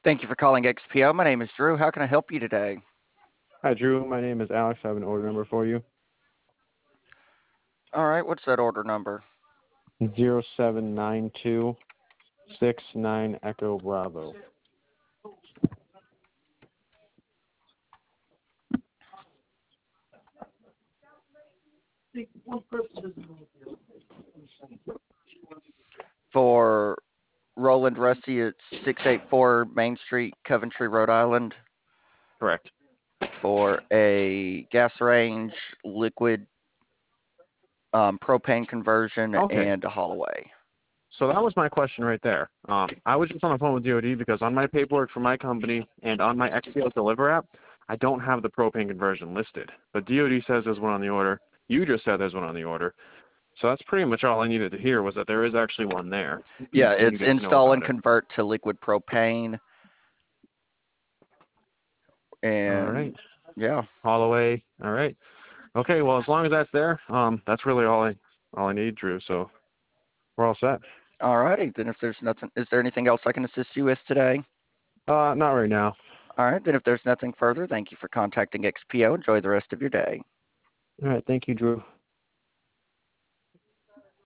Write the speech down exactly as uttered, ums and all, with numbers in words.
Thank you for calling X P O. My name is Drew. How can I help you today? Hi, Drew. My name is Alex. I have an order number for you. All right, what's that order number? Zero seven nine two six nine Echo Bravo. For Roland Rusty at six eighty-four Main Street, Coventry, Rhode Island, Correct. for a gas range, liquid um, propane conversion, Okay. and a haul away. So that was my question right there. Um, I was just on the phone with D O D because on my paperwork for my company and on my X P O Deliver app, I don't have the propane conversion listed. But D O D says there's one on the order. You just said there's one on the order. So that's pretty much all I needed to hear was that there is actually one there. Yeah, And you it's didn't know install about and it. convert to liquid propane. All right. And yeah, Holloway. All right. Okay. Well, as long as that's there, um, that's really all I all I need, Drew. So we're all set. all righty. Then if there's nothing, is there anything else I can assist you with today? Uh, not right now. All right, then if there's nothing further, thank you for contacting X P O. Enjoy the rest of your day. All right. Thank you, Drew.